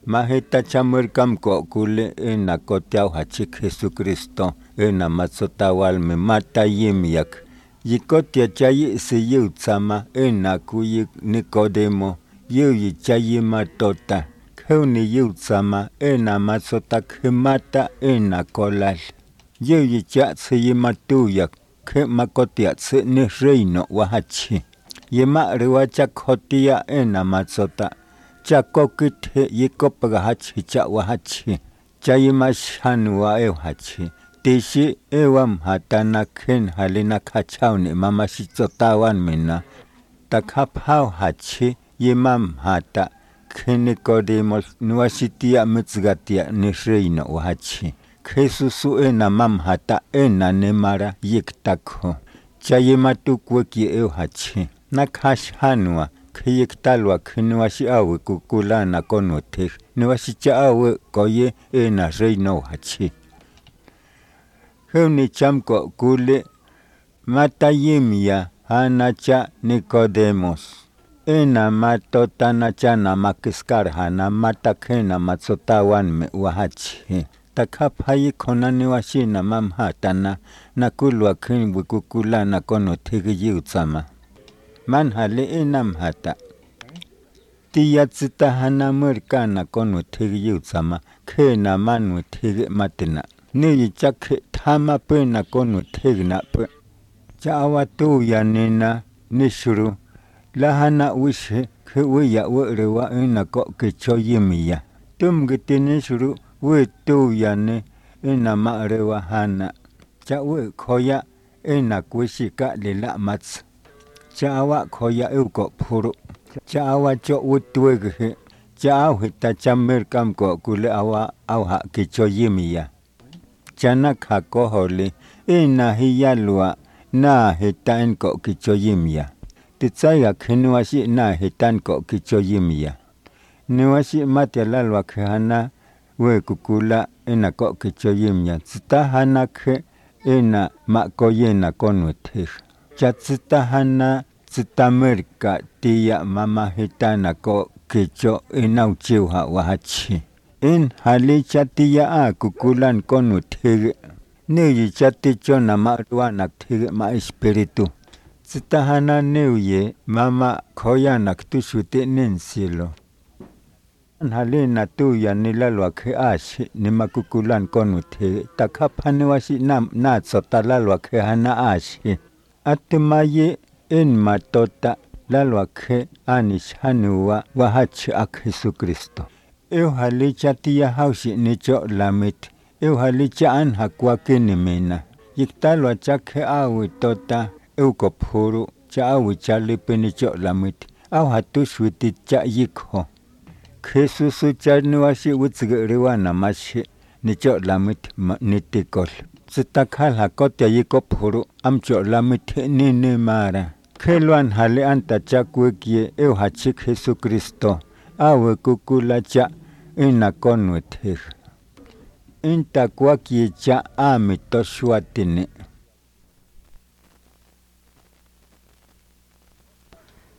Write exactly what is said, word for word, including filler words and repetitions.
Maheta chamerkam ko kule ena kotiao hachik Jesucristo ena matsotawalme mata yimyak. Yikotia chayi siyi utsama ena kuyi Nicodemo yuyi chayi matota. Keuni yutsama ena matsota kemata ena kolal. Yuyi cha siyi matuyak ke makotia tsi ni reino wahachi. Yema riwacha kotia ena matsota. Chakokite yikopaga hachi cha wahachi. Chayimashanu wa ewahachi. Tishi ewam hatana ken halina kachauni mama shitsotawan mina. Takapau hachi yimam hata. Ken Nicodemos nuashitia mitzgatia ni reino wahachi. Jesusu ena mam hata ena nemara yiktako. Chayimatu kweki ewahachi. Nakashanua. Kiyiktalwa kinuashi awe kukulana konotek. Nuashi awe koye ena reino hachi. Heuni chamko kule matayimia hanacha Nicodemos. Ena matotana chana makiskar hana matakena matsotawan me wahachi. Takapayi konani washina mamhatana nakulwa kinwi kukulana konotek yutsama. Manhale enam hata. Tia tsita hana murkana kono tegi yutsama. Kena manu tegi matina. Niyi chake tama pena kono tegi na pe. Chawa tu ya nina nishuru. Lahana wishe ke wiya werewa ina ko kecho yimiya. Tumgiti nishuru we tu ya ne ina maarewa hana. Chawe koya ina kwishika lila matsu. Chawa koya euko puru. Chawa cho utwege. Chawa hita chamerkam ko kule awa awha kicho yimiya. Chana kako holi. Ina hiyalwa na hitan ko kicho yimiya. Titsaya kinuashi na hitan ko kicho yimiya. Niwashi matialalwa kihana we kukula ina ko kicho yimiya. Tsitahana ke ina makoyena konwetih. Chatsitahana tsitamerka tia mama hitana ko kicho inauchiwa wahachi. In hali chatia a kukulan konu tige. Niyi chaticho na maruanak tige ma espiritu. Tsitahana niuye mama koyanak tushute ninsilo. Hali na tuya nilalwa ke ashi ni makukulan konu tige. Takapani washi na natsotalalwa ke hana ashi. Atimaye en matota lalwa ke anishanua wahachi ak Jesucristo. Eu halicha tia haushi nicho lamit. Eu halicha an hakwa kinimena. Yiktalwa chake awi tota eu kopuru cha awi chalipe nicho lamit. Au hatushwiti cha yikho. Jesusu chanuashi utsgeriwana mashi nicho lamit nitikol. Sitakal hakotia yikopuru amcho lamit nini mara. Keluan hale anta chakwekie eu hachik Jesucristo. Awe kukula cha ina konwetih. Inta kwakie cha ami toshwatine.